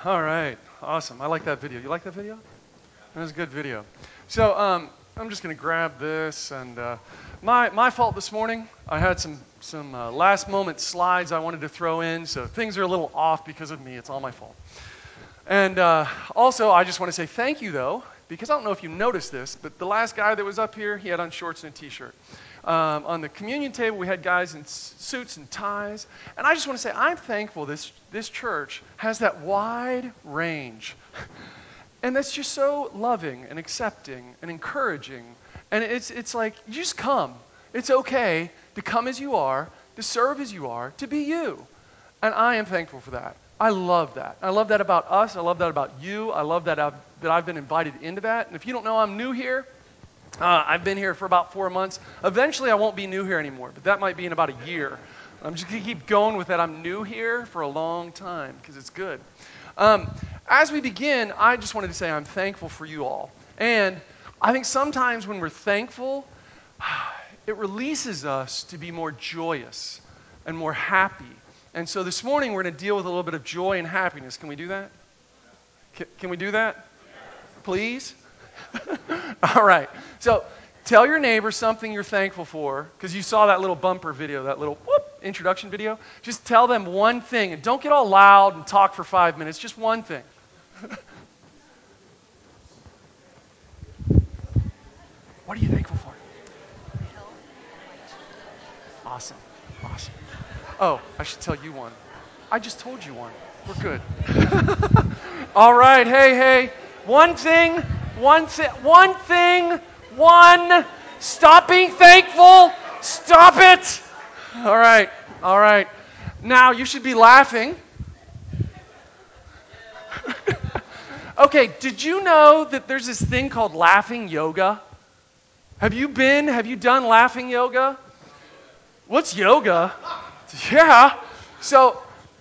All right. Awesome. I like that video. You like that video? That was a good video. So I'm just going to grab this. And my fault this morning. I had some last moment slides I wanted to throw in. So things are a little off because of me. It's all my fault. And also, I just want to say thank you, though, because I don't know if you noticed this, but the last guy that was up here, he had on shorts and a T-shirt. On the communion table, we had guys in suits and ties. And I just want to say I'm thankful this church has that wide range. And that's just so loving and accepting and encouraging. And it's like, you just come. It's okay to come as you are, to serve as you are, to be you. And I am thankful for that. I love that. I love that about us. I love that about you. I love that I've been invited into that. And if you don't know, I'm new here. I've been here for about 4 months. Eventually, I won't be new here anymore, but that might be in about a year. I'm just going to keep going with that. I'm new here for a long time because it's good. As we begin, I just wanted to say I'm thankful for you all. And I think sometimes when we're thankful, it releases us to be more joyous and more happy. And so this morning, we're going to deal with a little bit of joy and happiness. Can we do that? Can we do that? Please? All right. So tell your neighbor something you're thankful for, because you saw that little bumper video, that little introduction video. Just tell them one thing, and don't get all loud and talk for 5 minutes. Just one thing. What are you thankful for? Awesome. Awesome. Oh, I should tell you one. I just told you one. We're good. All right. Hey. One thing. Stop being thankful. Stop it. All right. Now, you should be laughing. Okay, did you know that there's this thing called laughing yoga? Have you done laughing yoga? What's yoga? Yeah. So,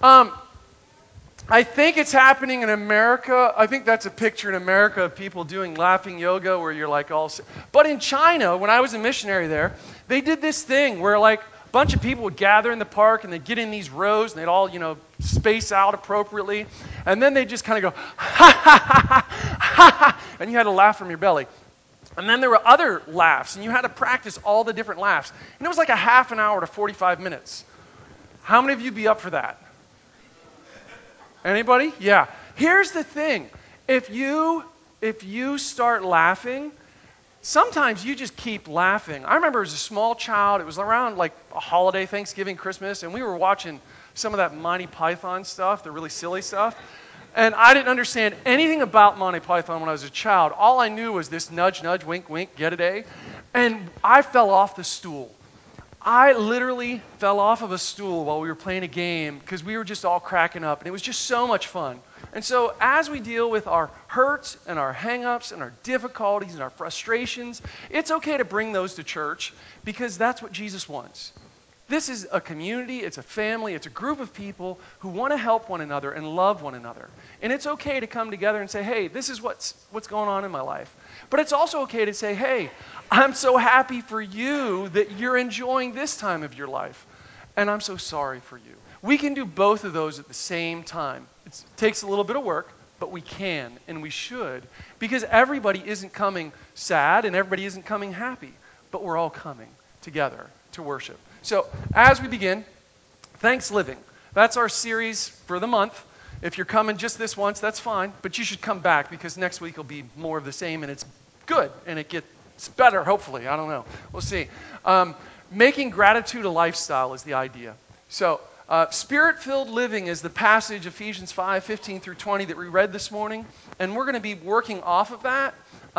I think it's happening in America. I think that's a picture in America of people doing laughing yoga where you're like all... But in China, when I was a missionary there, they did this thing where like a bunch of people would gather in the park and they'd get in these rows and they'd all, space out appropriately. And then they'd just kind of go, ha, ha, ha, ha, ha, ha, and you had to laugh from your belly. And then there were other laughs, and you had to practice all the different laughs. And it was like a half an hour to 45 minutes. How many of you be up for that? Anybody? Yeah. Here's the thing. If you start laughing, sometimes you just keep laughing. I remember as a small child, it was around like a holiday, Thanksgiving, Christmas, and we were watching some of that Monty Python stuff, the really silly stuff. And I didn't understand anything about Monty Python when I was a child. All I knew was this nudge, nudge, wink, wink, get it, eh? And I fell off the stool. I literally fell off of a stool while we were playing a game because we were just all cracking up, and it was just so much fun. And so as we deal with our hurts and our hang-ups and our difficulties and our frustrations, it's okay to bring those to church because that's what Jesus wants. This is a community, it's a family, it's a group of people who want to help one another and love one another. And it's okay to come together and say, hey, this is what's going on in my life. But it's also okay to say, hey, I'm so happy for you that you're enjoying this time of your life. And I'm so sorry for you. We can do both of those at the same time. It takes a little bit of work, but we can and we should. Because everybody isn't coming sad and everybody isn't coming happy. But we're all coming together to worship. So as we begin, Thanks Living. That's our series for the month. If you're coming just this once, that's fine. But you should come back because next week will be more of the same and it's good and it gets better, hopefully. I don't know. We'll see. Making gratitude a lifestyle is the idea. So Spirit-filled living is the passage, Ephesians 5:15 through 20 that we read this morning. And we're going to be working off of that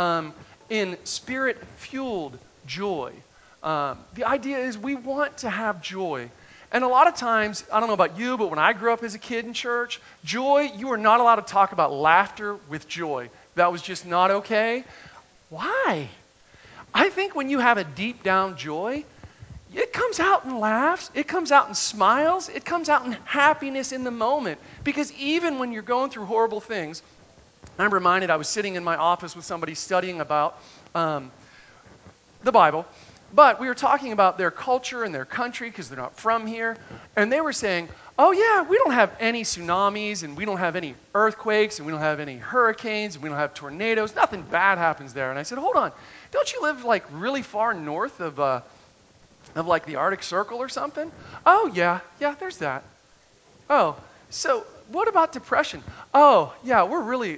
in Spirit-fueled joy. The idea is we want to have joy. And a lot of times, I don't know about you, but when I grew up as a kid in church, joy, you were not allowed to talk about laughter with joy. That was just not okay. Why? I think when you have a deep down joy, it comes out in laughs, it comes out in smiles, it comes out in happiness in the moment. Because even when you're going through horrible things, I'm reminded I was sitting in my office with somebody studying about the Bible, but we were talking about their culture and their country because they're not from here, and they were saying, oh yeah, we don't have any tsunamis, and we don't have any earthquakes, and we don't have any hurricanes, and we don't have tornadoes. Nothing bad happens there. And I said, hold on, don't you live like really far north of like the Arctic Circle or something? Oh yeah, yeah, there's that. Oh, so what about depression? Oh yeah, we're really.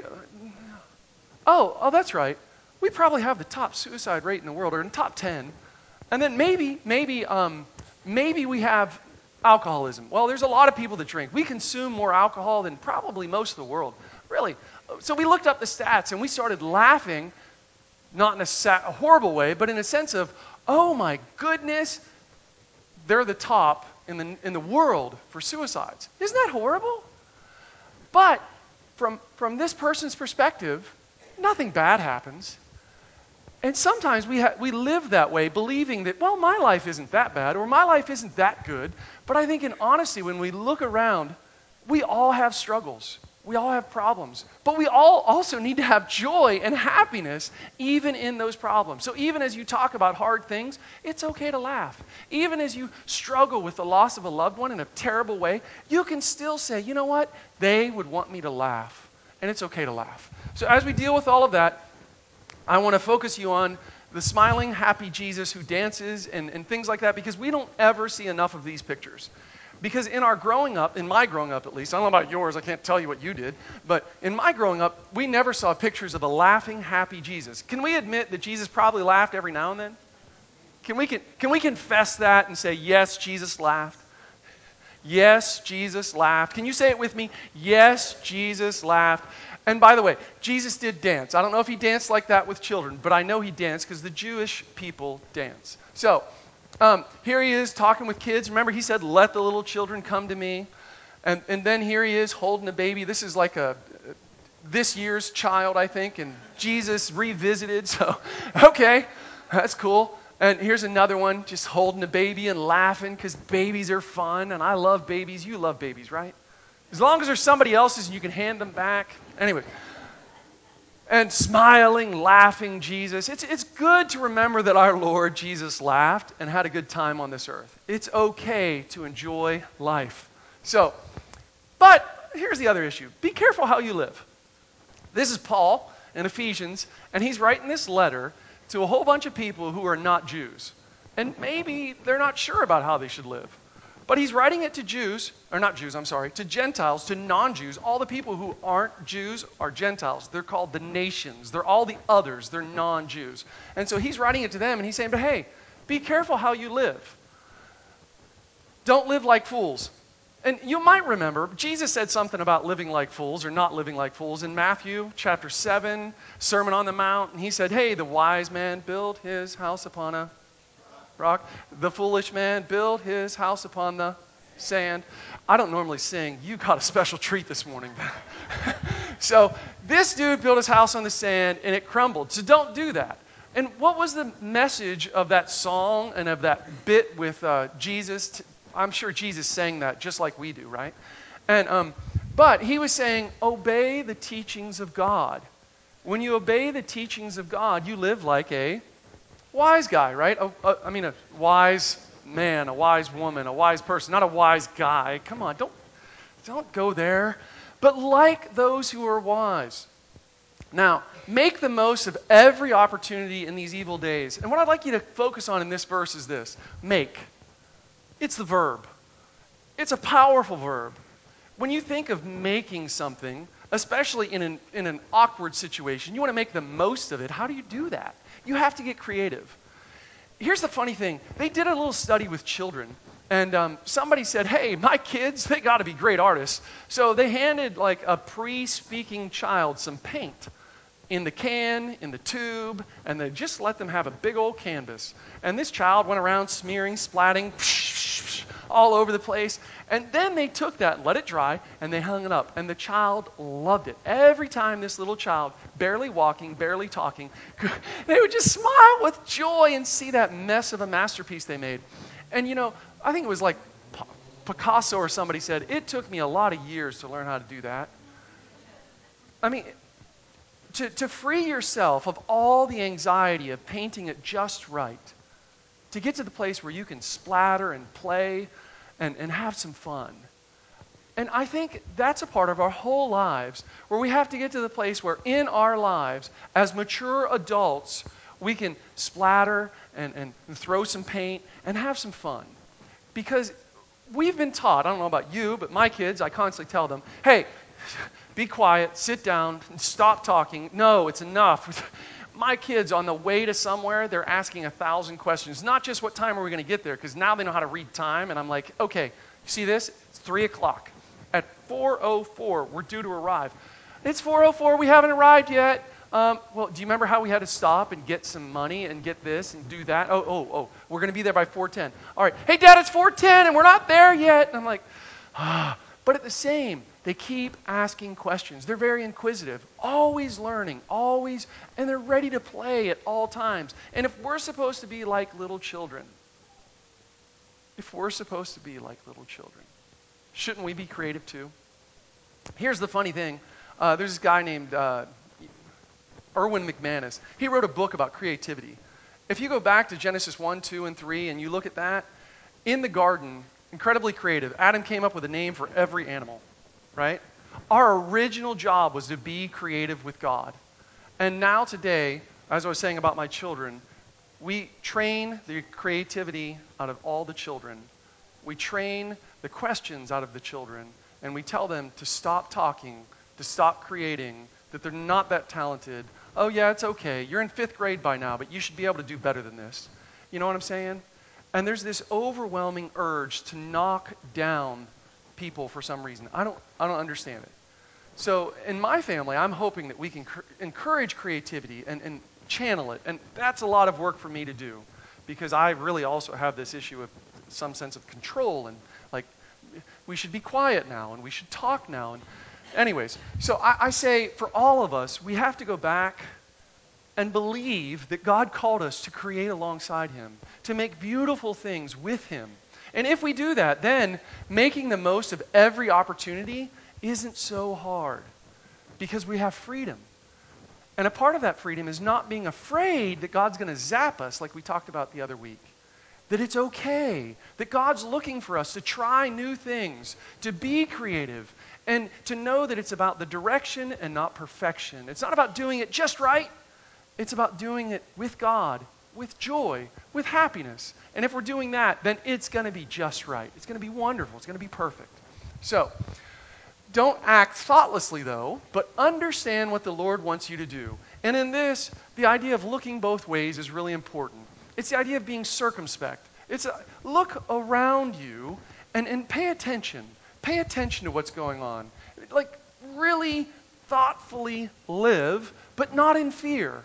Oh, that's right. We probably have the top suicide rate in the world, or in top 10. And then maybe we have alcoholism. Well, there's a lot of people that drink. We consume more alcohol than probably most of the world. Really. So we looked up the stats and we started laughing, not in a horrible way, but in a sense of, oh my goodness, they're the top in the world for suicides. Isn't that horrible? But from this person's perspective, nothing bad happens. And sometimes we live that way, believing that, well, my life isn't that bad, or my life isn't that good. But I think in honesty, when we look around, we all have struggles. We all have problems. But we all also need to have joy and happiness even in those problems. So even as you talk about hard things, it's okay to laugh. Even as you struggle with the loss of a loved one in a terrible way, you can still say, you know what? They would want me to laugh. And it's okay to laugh. So as we deal with all of that, I want to focus you on the smiling, happy Jesus who dances and things like that, because we don't ever see enough of these pictures. Because in our growing up, in my growing up at least, I don't know about yours, I can't tell you what you did, but in my growing up, we never saw pictures of a laughing, happy Jesus. Can we admit that Jesus probably laughed every now and then? Can we confess that and say, yes, Jesus laughed? Yes, Jesus laughed. Can you say it with me? Yes, Jesus laughed. And by the way, Jesus did dance. I don't know if he danced like that with children, but I know he danced because the Jewish people dance. So here he is talking with kids. Remember, he said, let the little children come to me. And then here he is holding a baby. This is like this year's child, I think, and Jesus revisited. So, okay, that's cool. And here's another one, just holding a baby and laughing because babies are fun. And I love babies. You love babies, right? As long as there's somebody else's and you can hand them back. Anyway. And smiling, laughing Jesus. It's good to remember that our Lord Jesus laughed and had a good time on this earth. It's okay to enjoy life. So, but here's the other issue. Be careful how you live. This is Paul in Ephesians, and he's writing this letter to a whole bunch of people who are not Jews. And maybe they're not sure about how they should live. But he's writing it to Jews, or not Jews, I'm sorry, to Gentiles, to non-Jews. All the people who aren't Jews are Gentiles. They're called the nations. They're all the others. They're non-Jews. And so he's writing it to them, and he's saying, but hey, be careful how you live. Don't live like fools. And you might remember, Jesus said something about living like fools or not living like fools in Matthew chapter 7, Sermon on the Mount. And he said, hey, the wise man built his house upon a rock. The foolish man built his house upon the sand. I don't normally sing. You got a special treat this morning. So this dude built his house on the sand and it crumbled. So don't do that. And what was the message of that song and of that bit with Jesus? I'm sure Jesus sang that just like we do, right? And but he was saying, obey the teachings of God. When you obey the teachings of God, you live like a wise guy, right? I mean, a wise man, a wise woman, a wise person, not a wise guy. Come on, don't go there. But like those who are wise. Now, make the most of every opportunity in these evil days. And what I'd like you to focus on in this verse is this: make. It's the verb. It's a powerful verb. When you think of making something, especially in an awkward situation, you want to make the most of it. How do you do that? You have to get creative. Here's the funny thing. They did a little study with children, and somebody said, hey, my kids, they got to be great artists. So they handed like a pre-speaking child some paint in the can, in the tube, and they just let them have a big old canvas. And this child went around smearing, splatting, all over the place. And then they took that and let it dry, and they hung it up. And the child loved it. Every time this little child, barely walking, barely talking, they would just smile with joy and see that mess of a masterpiece they made. And you know, I think it was like Picasso or somebody said, it took me a lot of years to learn how to do that. I mean, to free yourself of all the anxiety of painting it just right, to get to the place where you can splatter and play and have some fun. And I think that's a part of our whole lives where we have to get to the place where in our lives, as mature adults, we can splatter and throw some paint and have some fun. Because we've been taught, I don't know about you, but my kids, I constantly tell them, hey, be quiet, sit down, and stop talking. No, it's enough. My kids, on the way to somewhere, they're asking 1,000 questions. Not just what time are we going to get there, because now they know how to read time. And I'm like, okay, you see this? It's 3 o'clock. At 4:04, we're due to arrive. It's 4:04, we haven't arrived yet. Well, do you remember how we had to stop and get some money and get this and do that? Oh, we're going to be there by 4:10. All right, hey, Dad, it's 4:10 and we're not there yet. And I'm like, ah. But at the same, they keep asking questions. They're very inquisitive, always learning, always, and they're ready to play at all times. And if we're supposed to be like little children, shouldn't we be creative too? Here's the funny thing. There's this guy named Erwin McManus. He wrote a book about creativity. If you go back to Genesis 1, 2, and 3, and you look at that, in the garden, incredibly creative, Adam came up with a name for every animal, right? Our original job was to be creative with God. And now today, as I was saying about my children, we train the creativity out of all the children. We train the questions out of the children, and we tell them to stop talking, to stop creating, that they're not that talented. Oh yeah, it's okay. You're in 5th grade by now, but you should be able to do better than this. You know what I'm saying? And there's this overwhelming urge to knock down people for some reason. I don't understand it. So in my family, I'm hoping that we can encourage creativity and channel it. And that's a lot of work for me to do, because I really also have this issue of some sense of control and like, we should be quiet now and we should talk now. And anyways, so I say for all of us, we have to go back and believe that God called us to create alongside him, to make beautiful things with him. And if we do that, then making the most of every opportunity isn't so hard, because we have freedom. And a part of that freedom is not being afraid that God's going to zap us like we talked about the other week. That it's okay, that God's looking for us to try new things, to be creative, and to know that it's about the direction and not perfection. It's not about doing it just right. It's about doing it with God, with joy, with happiness. And if we're doing that, then it's going to be just right. It's going to be wonderful. It's going to be perfect. So, don't act thoughtlessly, though, but understand what the Lord wants you to do. And in this, the idea of looking both ways is really important. It's the idea of being circumspect. Look around you and pay attention. Pay attention to what's going on. Like, really thoughtfully live, but not in fear.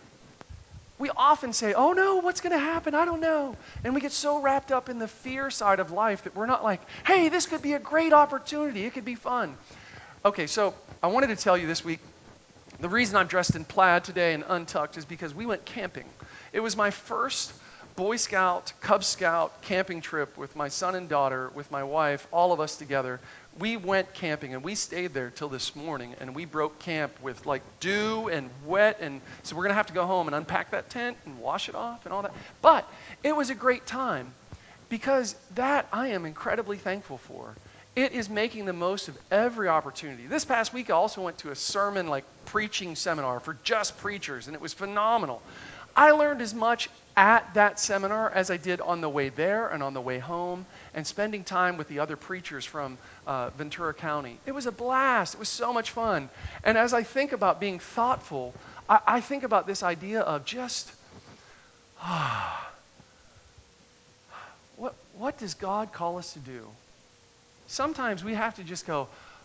We often say, oh no, what's going to happen? I don't know. And we get so wrapped up in the fear side of life that we're not like, hey, this could be a great opportunity. It could be fun. Okay, so I wanted to tell you this week, the reason I'm dressed in plaid today and untucked is because we went camping. It was my first Boy Scout, Cub Scout camping trip with my son and daughter, with my wife, all of us together. We went camping and we stayed there till this morning, and we broke camp with like dew and wet, and so we're going to have to go home and unpack that tent and wash it off and all that. But it was a great time, because that I am incredibly thankful for. It is making the most of every opportunity. This past week I also went to a sermon preaching seminar for just preachers, and it was phenomenal. I learned as much at that seminar as I did on the way there and on the way home, and spending time with the other preachers from Ventura County. It was a blast. It was so much fun. And as I think about being thoughtful, I think about this idea of just, what does God call us to do? Sometimes we have to just go,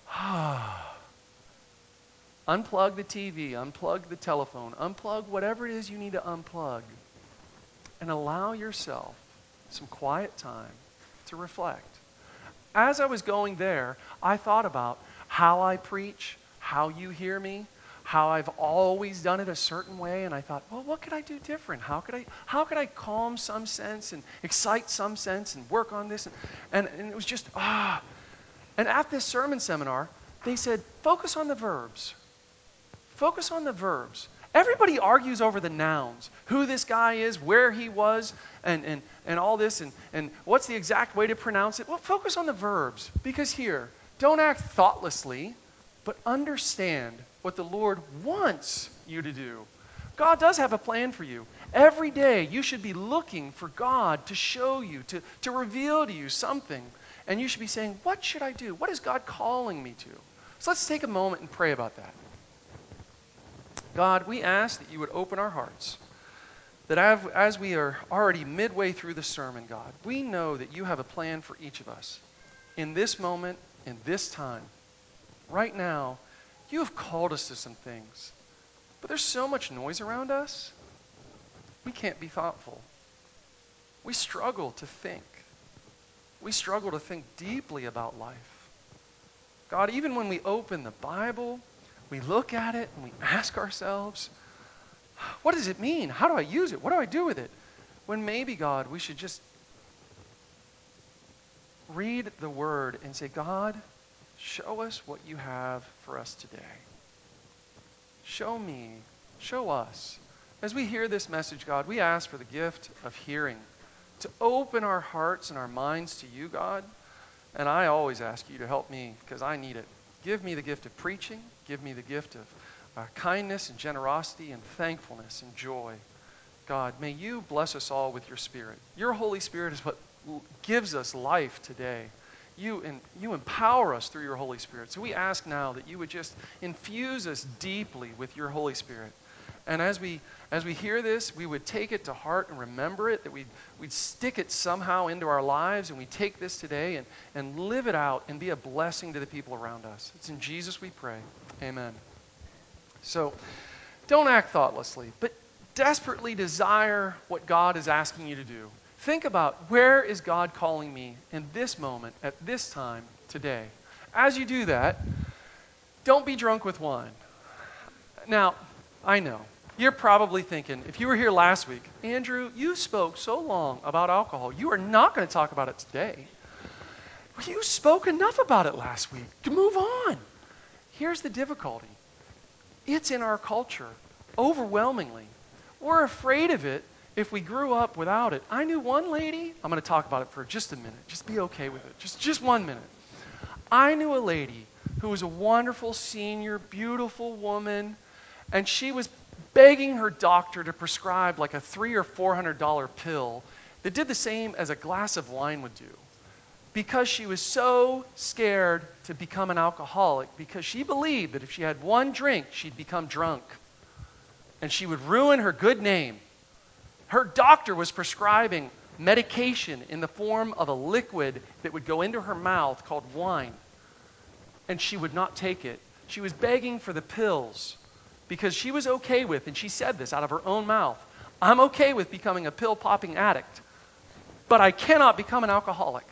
unplug the TV, unplug the telephone, unplug whatever it is you need to unplug, and allow yourself some quiet time to reflect. As I was going there, I thought about how I preach, how you hear me, how I've always done it a certain way, and I thought, well, what could I do different? How could I calm some sense and excite some sense and work on this? And it was just, And at this sermon seminar, they said, focus on the verbs. Focus on the verbs. Everybody argues over the nouns, who this guy is, where he was, and all this, and what's the exact way to pronounce it. Well, focus on the verbs, because here, Don't act thoughtlessly, but understand what the Lord wants you to do. God does have a plan for you. Every day you should be looking for God to show you, to reveal to you something. And you should be saying, what should I do? What is God calling me to? So let's take a moment and pray about that. God, we ask that you would open our hearts. That as we are already midway through the sermon, God, we know that you have a plan for each of us. In this moment, in this time, right now, you have called us to some things. But there's so much noise around us, we can't be thoughtful. We struggle to think. We struggle to think deeply about life. God, even when we open the Bible, we look at it and we ask ourselves, what does it mean? How do I use it? What do I do with it? When maybe, God, we should just read the Word and say, God, show us what you have for us today. Show me, show us. As we hear this message, God, we ask for the gift of hearing, to open our hearts and our minds to you, God. And I always ask you to help me because I need it. Give me the gift of preaching. Give me the gift of kindness and generosity and thankfulness and joy. God, may you bless us all with your Spirit. Your Holy Spirit is what gives us life today. You empower us through your Holy Spirit. So we ask now that you would just infuse us deeply with your Holy Spirit. And as we hear this, we would take it to heart and remember it, that we'd stick it somehow into our lives, and we take this today and live it out and be a blessing to the people around us. It's in Jesus we pray. Amen. So don't act thoughtlessly, but desperately desire what God is asking you to do. Think about, where is God calling me in this moment, at this time, today? As you do that, don't be drunk with wine. Now, I know, you're probably thinking, if you were here last week, Andrew, you spoke so long about alcohol. You are not going to talk about it today. You spoke enough about it last week. To move on. Here's the difficulty. It's in our culture, overwhelmingly. We're afraid of it if we grew up without it. I knew one lady, I'm going to talk about it for just a minute. Just be okay with it. Just 1 minute. I knew a lady who was a wonderful senior, beautiful woman, and she was begging her doctor to prescribe like a $300 or $400 pill that did the same as a glass of wine would do, because she was so scared to become an alcoholic, because she believed that if she had one drink, she'd become drunk, and she would ruin her good name. Her doctor was prescribing medication in the form of a liquid that would go into her mouth called wine, and she would not take it. She was begging for the pills because she was okay with, and she said this out of her own mouth, I'm okay with becoming a pill-popping addict, but I cannot become an alcoholic.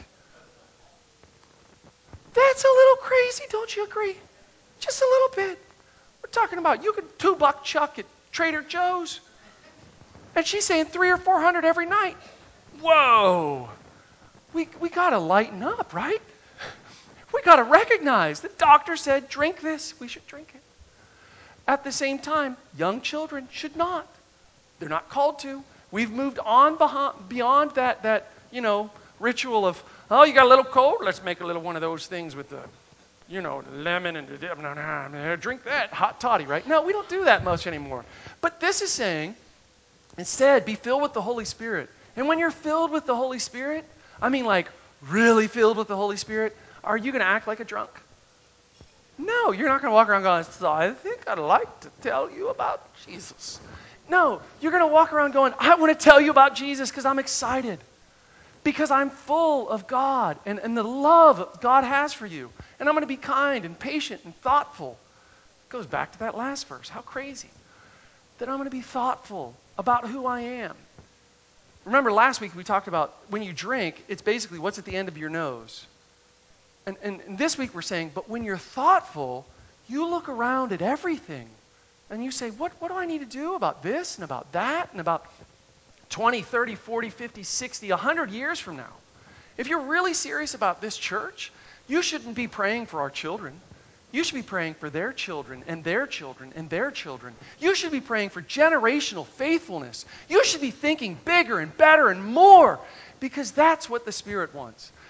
That's a little crazy, don't you agree? Just a little bit. We're talking about you could $2 chuck at Trader Joe's, and she's saying 300 or 400 every night. Whoa! We got to lighten up, right? We got to recognize the doctor said, drink this. We should drink it. At the same time, young children should not. They're not called to. We've moved on beyond that ritual of, oh, you got a little cold? Let's make a little one of those things with the, lemon and drink that hot toddy, right? No, we don't do that much anymore. But this is saying, instead, be filled with the Holy Spirit. And when you're filled with the Holy Spirit, I mean like really filled with the Holy Spirit, are you going to act like a drunk? No, you're not going to walk around going, so I think I'd like to tell you about Jesus. No, you're going to walk around going, I want to tell you about Jesus because I'm excited. Because I'm full of God and the love God has for you. And I'm going to be kind and patient and thoughtful. It goes back to that last verse. How crazy. That I'm going to be thoughtful about who I am. Remember last week we talked about when you drink, it's basically what's at the end of your nose. And this week we're saying, but when you're thoughtful, you look around at everything and you say, what do I need to do about this and about that and about 20, 30, 40, 50, 60, 100 years from now? If you're really serious about this church, you shouldn't be praying for our children. You should be praying for their children and their children and their children. You should be praying for generational faithfulness. You should be thinking bigger and better and more, because that's what the Spirit wants.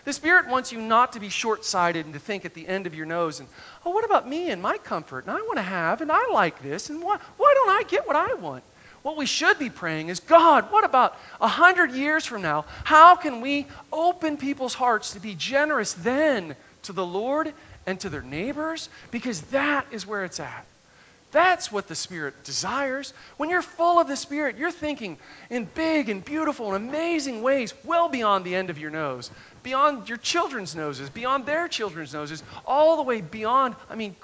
The Spirit wants you not to be short-sighted and to think at the end of your nose and, oh, what about me and my comfort? And I want to have, and I like this, and why don't I get what I want? What we should be praying is, God, what about 100 years from now? How can we open people's hearts to be generous then to the Lord and to their neighbors? Because that is where it's at. That's what the Spirit desires. When you're full of the Spirit, you're thinking in big and beautiful and amazing ways, well beyond the end of your nose, beyond your children's noses, beyond their children's noses, all the way beyond,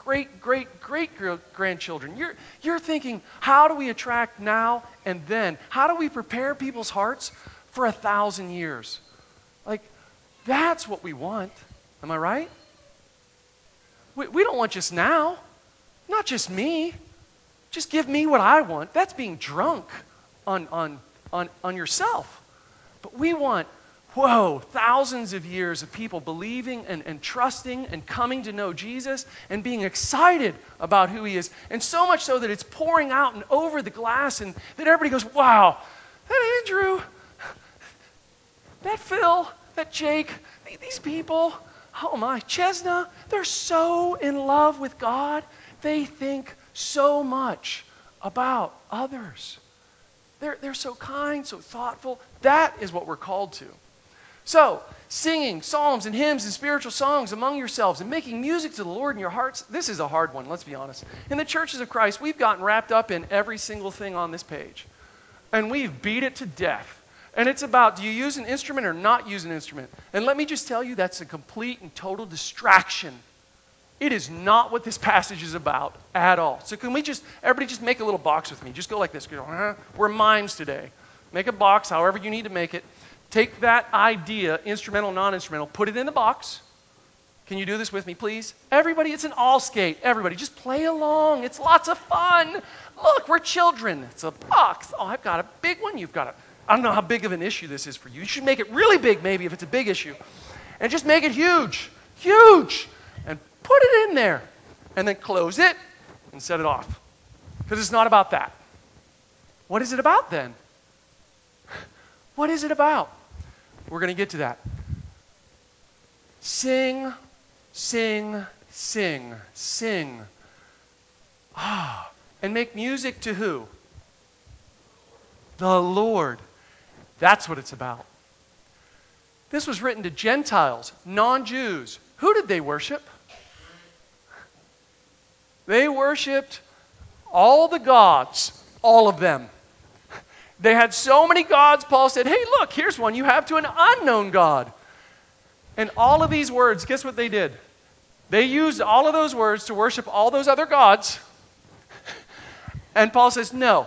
great-grandchildren. You're thinking, how do we attract now and then? How do we prepare people's hearts for 1,000 years? Like, that's what we want. Am I right? We don't want just now. Not just me. Just give me what I want. That's being drunk on yourself. But we want, thousands of years of people believing and trusting and coming to know Jesus and being excited about who he is. And so much so that it's pouring out and over the glass and that everybody goes, wow, that Andrew, that Phil, that Jake, these people, oh my, Chesna, they're so in love with God. They think so much about others. They're so kind, so thoughtful. That is what we're called to. So, singing psalms and hymns and spiritual songs among yourselves and making music to the Lord in your hearts, this is a hard one, let's be honest. In the churches of Christ, we've gotten wrapped up in every single thing on this page. And we've beat it to death. And it's about, do you use an instrument or not use an instrument? And let me just tell you, that's a complete and total distraction. It is not what this passage is about at all. So can we everybody just make a little box with me. Just go like this. We're mimes today. Make a box however you need to make it. Take that idea, instrumental, non-instrumental, put it in the box. Can you do this with me, please? Everybody, it's an all skate. Everybody, just play along. It's lots of fun. Look, we're children. It's a box. Oh, I've got a big one. You've got I don't know how big of an issue this is for you. You should make it really big, maybe, if it's a big issue. And just make it huge. Huge. And put it in there. And then close it and set it off. Because it's not about that. What is it about then? What is it about? We're going to get to that. Sing, sing, sing, sing. And make music to who? The Lord. That's what it's about. This was written to Gentiles, non-Jews. Who did they worship? They worshiped all the gods, all of them. They had so many gods, Paul said, hey, look, here's one you have to an unknown God. And all of these words, guess what they did? They used all of those words to worship all those other gods. And Paul says, no.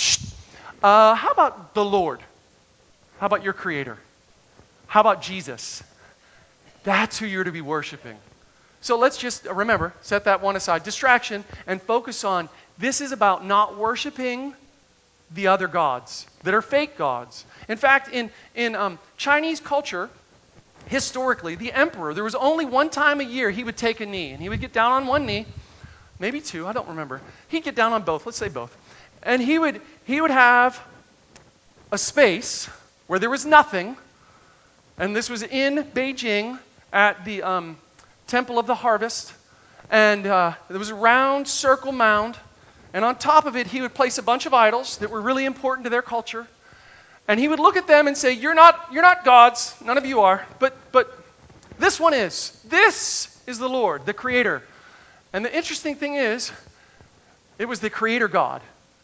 How about the Lord? How about your Creator? How about Jesus? That's who you're to be worshiping. So let's just remember, set that one aside, distraction, and focus on this is about not worshiping the other gods that are fake gods. In fact, in Chinese culture, historically, the emperor, there was only one time a year he would take a knee, and he would get down on one knee, maybe two, I don't remember. He'd get down on both, let's say both. And he would have a space where there was nothing, and this was in Beijing at the Temple of the Harvest, and there was a round circle mound, and on top of it he would place a bunch of idols that were really important to their culture, and he would look at them and say, you're not gods, none of you are, but this one is. This is the Lord, the Creator. And the interesting thing is, it was the Creator God.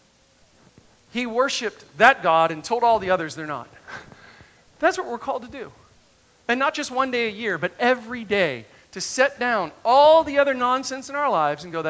He worshipped that God and told all the others they're not. That's what we're called to do. And not just one day a year, but every day, to set down all the other nonsense in our lives and go,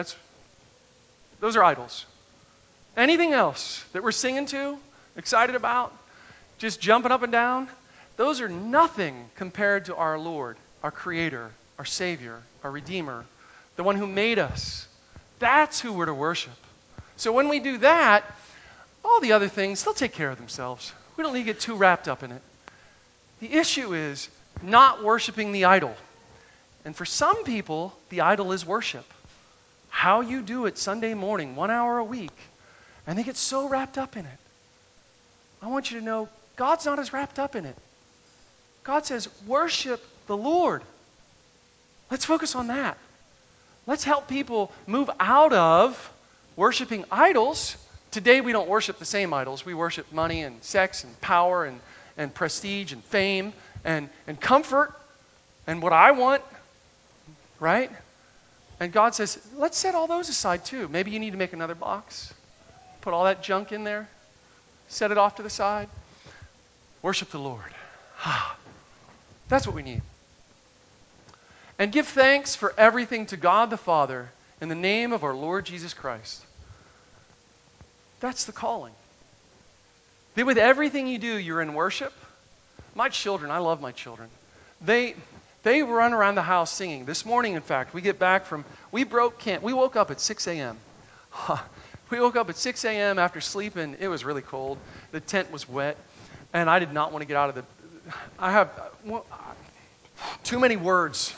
those are idols. Anything else that we're singing to, excited about, just jumping up and down, those are nothing compared to our Lord, our Creator, our Savior, our Redeemer, the one who made us. That's who we're to worship. So when we do that, all the other things, they'll take care of themselves. We don't need to get too wrapped up in it. The issue is not worshiping the idol. And for some people, the idol is worship. How you do it Sunday morning, 1 hour a week, and they get so wrapped up in it. I want you to know, God's not as wrapped up in it. God says, worship the Lord. Let's focus on that. Let's help people move out of worshiping idols. Today we don't worship the same idols. We worship money and sex and power and prestige and fame and comfort and what I want, right? And God says, let's set all those aside too. Maybe you need to make another box. Put all that junk in there. Set it off to the side. Worship the Lord. That's what we need. And give thanks for everything to God the Father in the name of our Lord Jesus Christ. That's the calling. That with everything you do, you're in worship. My children, I love my children. They run around the house singing. This morning, in fact, we get back from, we broke camp. We woke up at 6 a.m. We woke up at 6 a.m. after sleeping. It was really cold. The tent was wet. And I did not want to get out of the, I have too many words.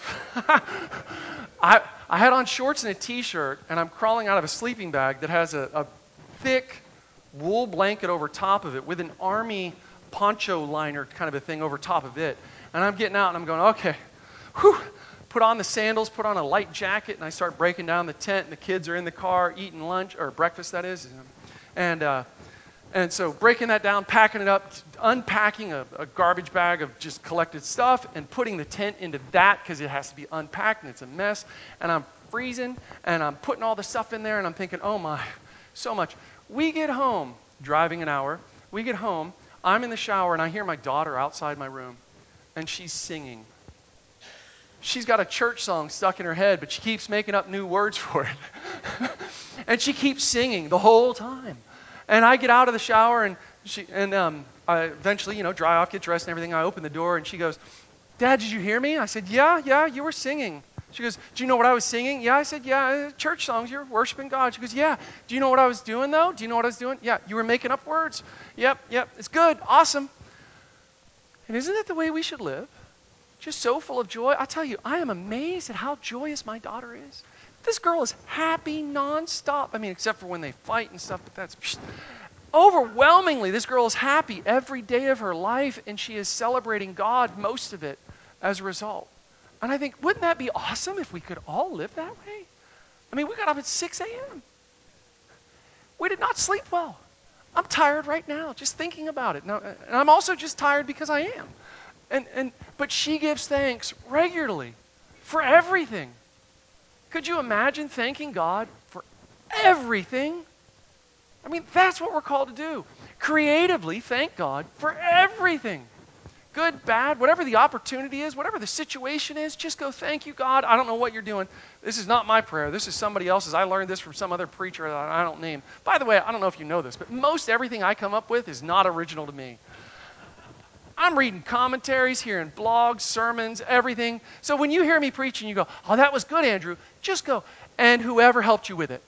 I had on shorts and a t-shirt, and I'm crawling out of a sleeping bag that has a thick wool blanket over top of it with an army poncho liner kind of a thing over top of it. And I'm getting out and I'm going, okay, whew, put on the sandals, put on a light jacket, and I start breaking down the tent, and the kids are in the car eating lunch, or breakfast that is. And so breaking that down, packing it up, unpacking a garbage bag of just collected stuff and putting the tent into that because it has to be unpacked and it's a mess. And I'm freezing and I'm putting all the stuff in there and I'm thinking, oh my, so much. We get home, driving an hour, we get home, I'm in the shower and I hear my daughter outside my room and she's singing. She's got a church song stuck in her head, but she keeps making up new words for it. And she keeps singing the whole time. And I get out of the shower, and I eventually, dry off, get dressed and everything. I open the door, and she goes, Dad, did you hear me? I said, yeah, you were singing. She goes, do you know what I was singing? Yeah, I said, yeah, church songs, you're worshiping God. She goes, yeah. Do you know what I was doing, though? Do you know what I was doing? Yeah, you were making up words. Yep, it's good, awesome. And isn't that the way we should live? Just so full of joy. I tell you, I am amazed at how joyous my daughter is. This girl is happy nonstop. I mean, except for when they fight and stuff, but that's... Overwhelmingly, this girl is happy every day of her life, and she is celebrating God, most of it, as a result. And I think, wouldn't that be awesome if we could all live that way? I mean, we got up at 6 a.m. We did not sleep well. I'm tired right now just thinking about it. Now, and I'm also just tired because I am. But she gives thanks regularly for everything. Could you imagine thanking God for everything? I mean, that's what we're called to do. Creatively thank God for everything. Good, bad, whatever the opportunity is, whatever the situation is, just go, thank you, God. I don't know what you're doing. This is not my prayer. This is somebody else's. I learned this from some other preacher that I don't name. By the way, I don't know if you know this, but most everything I come up with is not original to me. I'm reading commentaries, hearing blogs, sermons, everything. So when you hear me preach and you go, oh, that was good, Andrew, just go, and whoever helped you with it.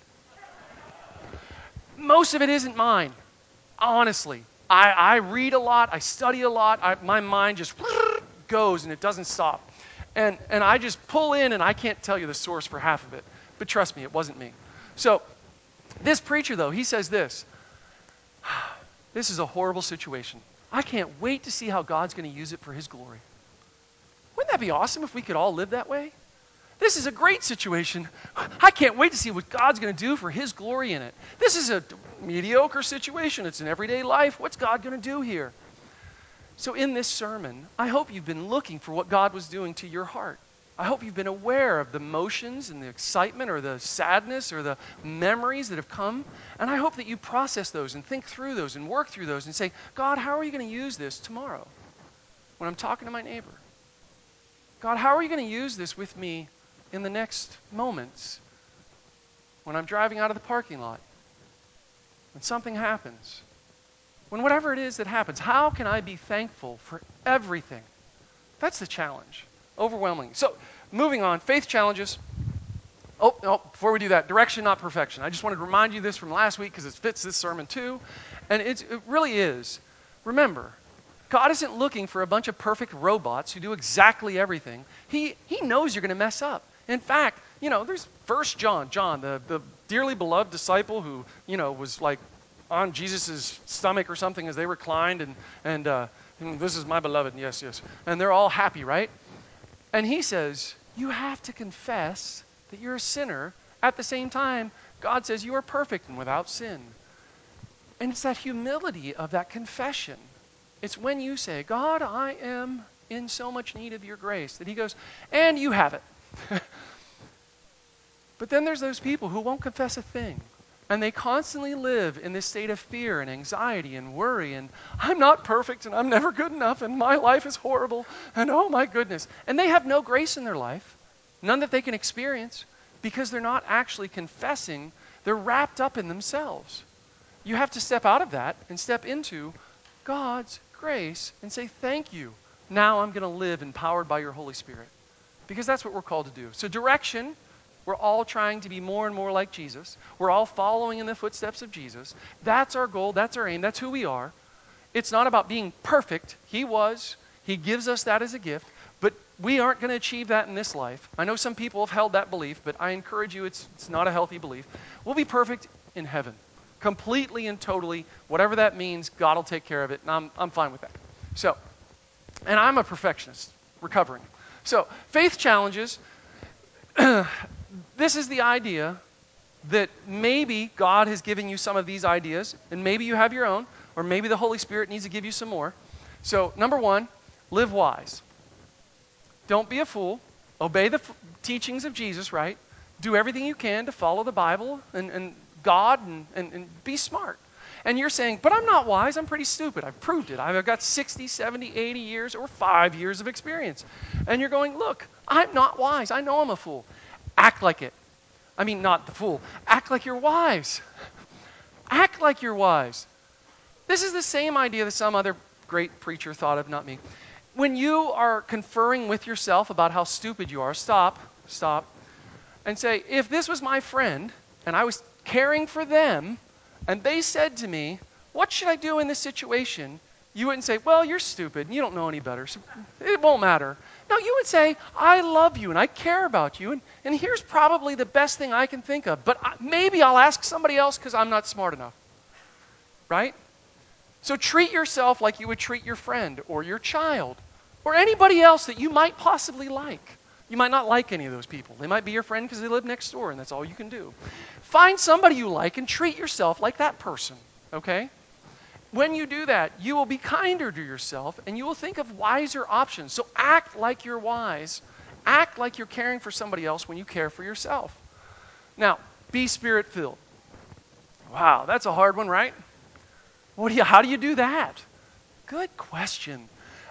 Most of it isn't mine, honestly. I read a lot, I study a lot, my mind just goes and it doesn't stop. And I just pull in and I can't tell you the source for half of it. But trust me, it wasn't me. So this preacher, though, he says this. This is a horrible situation. I can't wait to see how God's going to use it for his glory. Wouldn't that be awesome if we could all live that way? This is a great situation. I can't wait to see what God's going to do for his glory in it. This is a mediocre situation. It's an everyday life. What's God going to do here? So in this sermon, I hope you've been looking for what God was doing to your heart. I hope you've been aware of the emotions and the excitement or the sadness or the memories that have come. And I hope that you process those and think through those and work through those and say, God, how are you going to use this tomorrow when I'm talking to my neighbor? God, how are you going to use this with me in the next moments when I'm driving out of the parking lot? When something happens? When whatever it is that happens, how can I be thankful for everything? That's the challenge. Overwhelming. So, moving on, faith challenges. Before we do that, direction, not perfection. I just wanted to remind you this from last week because it fits this sermon too. And it really is. Remember, God isn't looking for a bunch of perfect robots who do exactly everything. He knows you're going to mess up. In fact, there's 1 John, the dearly beloved disciple who, was like on Jesus' stomach or something as they reclined and This is my beloved, yes, yes. And they're all happy, right? And he says, you have to confess that you're a sinner. At the same time, God says you are perfect and without sin. And it's that humility of that confession. It's when you say, God, I am in so much need of your grace, that he goes, and you have it. But then there's those people who won't confess a thing. And they constantly live in this state of fear and anxiety and worry. And I'm not perfect and I'm never good enough and my life is horrible. And oh my goodness. And they have no grace in their life, none that they can experience, because they're not actually confessing. They're wrapped up in themselves. You have to step out of that and step into God's grace and say, thank you. Now I'm going to live empowered by your Holy Spirit. Because that's what we're called to do. So direction, we're all trying to be more and more like Jesus. We're all following in the footsteps of Jesus. That's our goal. That's our aim. That's who we are. It's not about being perfect. He was. He gives us that as a gift. But we aren't going to achieve that in this life. I know some people have held that belief, but I encourage you, it's not a healthy belief. We'll be perfect in heaven. Completely and totally. Whatever that means, God will take care of it. And I'm fine with that. So, and I'm a perfectionist, recovering. So, faith challenges. This is the idea that maybe God has given you some of these ideas, and maybe you have your own, or maybe the Holy Spirit needs to give you some more. So, number one, live wise. Don't be a fool. Obey the teachings of Jesus, right? Do everything you can to follow the Bible and God and be smart. And you're saying, but I'm not wise. I'm pretty stupid. I've proved it. I've got 60, 70, 80 years or 5 years of experience. And you're going, look, I'm not wise. I know I'm a fool. Act like it. I mean, not the fool. Act like you're wise. Act like you're wise. This is the same idea that some other great preacher thought of, not me. When you are conferring with yourself about how stupid you are, stop, and say, if this was my friend and I was caring for them and they said to me, what should I do in this situation? You wouldn't say, well, you're stupid and you don't know any better, so it won't matter. No, you would say, I love you and I care about you, and here's probably the best thing I can think of, but maybe I'll ask somebody else because I'm not smart enough. Right? So treat yourself like you would treat your friend or your child or anybody else that you might possibly like. You might not like any of those people. They might be your friend because they live next door and that's all you can do. Find somebody you like and treat yourself like that person, okay? When you do that, you will be kinder to yourself and you will think of wiser options. So act like you're wise. Act like you're caring for somebody else when you care for yourself. Now, be Spirit-filled. Wow, that's a hard one, right? How do you do that? Good question.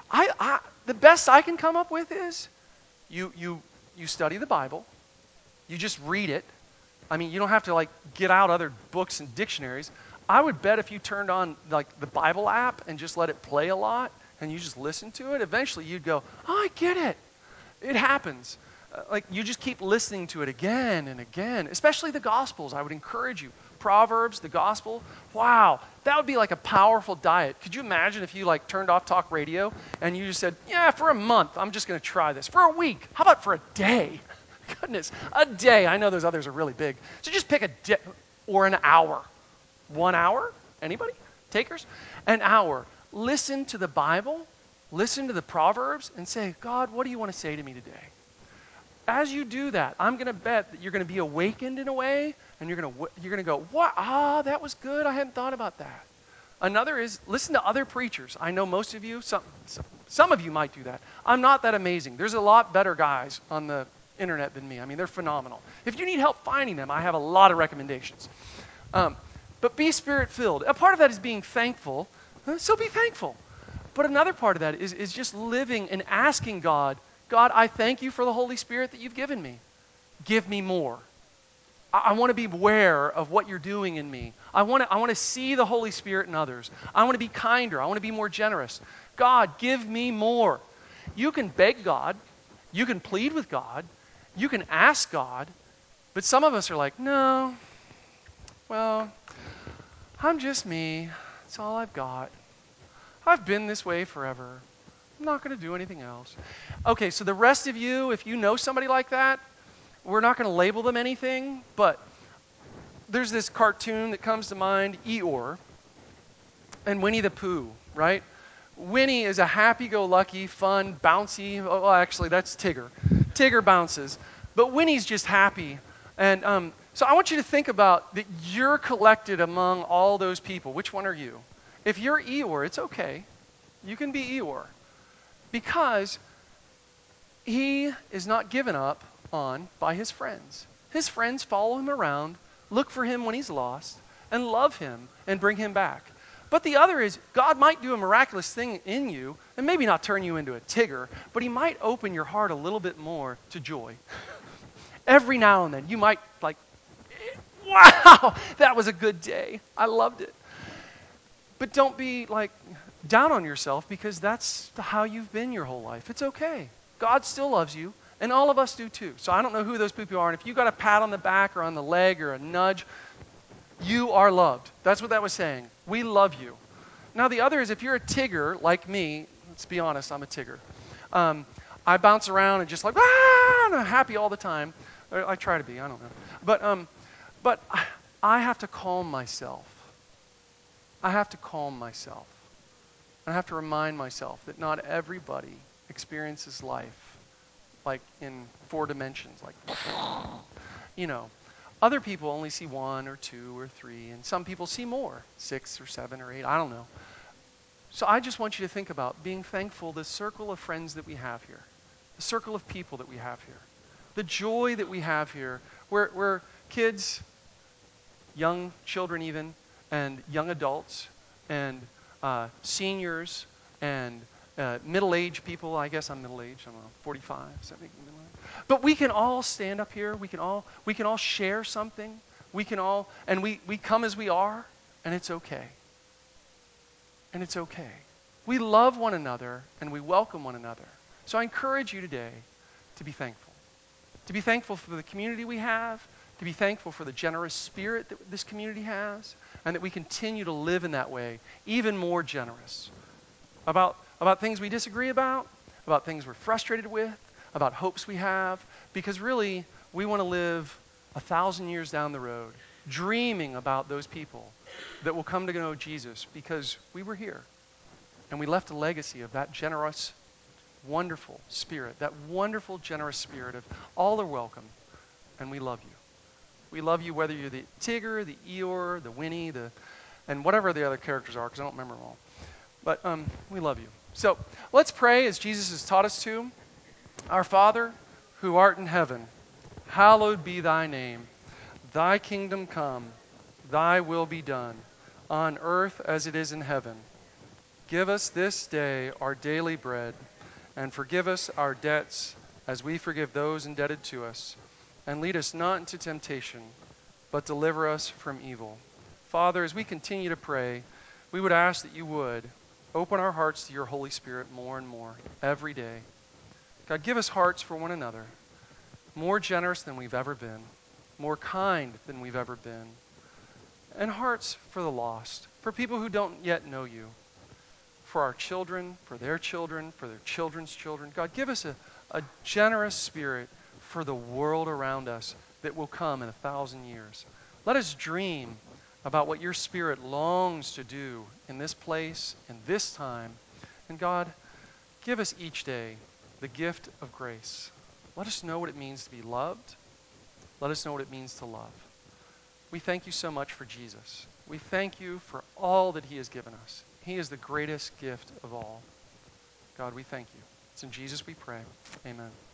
The best I can come up with is you study the Bible. You just read it. I mean, you don't have to like get out other books and dictionaries. I would bet if you turned on like the Bible app and just let it play a lot and you just listen to it, eventually you'd go, oh, I get it. It happens. Like you just keep listening to it again and again, especially the Gospels. I would encourage you. Proverbs, the Gospel. Wow, that would be like a powerful diet. Could you imagine if you like turned off talk radio and you just said, yeah, for a month, I'm just going to try this. For a week. How about for a day? Goodness, a day. I know those others are really big. So just pick a day or an hour. 1 hour? Anybody? Takers? An hour. Listen to the Bible, listen to the Proverbs, and say, God, what do you want to say to me today? As you do that, I'm going to bet that you're going to be awakened in a way, and you're going to go, what? Ah, that was good. I hadn't thought about that. Another is listen to other preachers. I know most of you, some of you might do that. I'm not that amazing. There's a lot better guys on the internet than me. I mean, they're phenomenal. If you need help finding them, I have a lot of recommendations. But be Spirit-filled. A part of that is being thankful, so be thankful. But another part of that is just living and asking God, God, I thank you for the Holy Spirit that you've given me. Give me more. I want to be aware of what you're doing in me. I want to see the Holy Spirit in others. I want to be kinder. I want to be more generous. God, give me more. You can beg God. You can plead with God. You can ask God. But some of us are like, no, well, I'm just me. That's all I've got. I've been this way forever. I'm not going to do anything else. Okay, so the rest of you, if you know somebody like that, we're not going to label them anything, but there's this cartoon that comes to mind, Eeyore and Winnie the Pooh, right? Winnie is a happy-go-lucky, fun, bouncy. Oh, actually, that's Tigger. Tigger bounces, but Winnie's just happy. And so I want you to think about that. You're collected among all those people. Which one are you? If you're Eeyore, it's okay. You can be Eeyore because he is not given up on by his friends. His friends follow him around, look for him when he's lost, and love him and bring him back. But the other is, God might do a miraculous thing in you, and maybe not turn you into a Tigger, but he might open your heart a little bit more to joy. Every now and then, you might like, wow, that was a good day. I loved it. But don't be like down on yourself because that's how you've been your whole life. It's okay. God still loves you, and all of us do too. So I don't know who those people are, and if you got a pat on the back or on the leg or a nudge, you are loved. That's what that was saying. We love you. Now the other is if you're a Tigger like me, let's be honest, I'm a Tigger. I bounce around and just like, and I'm happy all the time. Or I try to be, I don't know. But I have to calm myself. I have to calm myself. I have to remind myself that not everybody experiences life like in 4 dimensions, like, you know. Other people only see 1 or 2 or 3, and some people see more, 6 or 7 or 8, I don't know. So I just want you to think about being thankful the circle of friends that we have here, the circle of people that we have here, the joy that we have here, where kids, young children even, and young adults, and seniors, and middle-aged people. I guess I'm middle-aged. I don't know, 45. Does that make me middle-aged? But we can all stand up here. We can all share something. We can all, and we come as we are, and it's okay. And it's okay. We love one another, and we welcome one another. So I encourage you today to be thankful. To be thankful for the community we have, to be thankful for the generous spirit that this community has, and that we continue to live in that way, even more generous. About things we disagree about things we're frustrated with, about hopes we have, because really, we want to live 1,000 years down the road, dreaming about those people that will come to know Jesus because we were here, and we left a legacy of that generous, wonderful spirit, that wonderful, generous spirit of all are welcome, and we love you. We love you whether you're the Tigger, the Eeyore, the Winnie, and whatever the other characters are, because I don't remember them all. But we love you. So let's pray as Jesus has taught us to. Our Father, who art in heaven, hallowed be thy name. Thy kingdom come, thy will be done, on earth as it is in heaven. Give us this day our daily bread, and forgive us our debts as we forgive those indebted to us. And lead us not into temptation, but deliver us from evil. Father, as we continue to pray, we would ask that you would open our hearts to your Holy Spirit more and more every day. God, give us hearts for one another, more generous than we've ever been, more kind than we've ever been, and hearts for the lost, for people who don't yet know you, for our children, for their children's children. God, give us a generous spirit for the world around us that will come in 1,000 years. Let us dream about what your Spirit longs to do in this place, in this time. And God, give us each day the gift of grace. Let us know what it means to be loved. Let us know what it means to love. We thank you so much for Jesus. We thank you for all that he has given us. He is the greatest gift of all. God, we thank you. It's in Jesus we pray. Amen.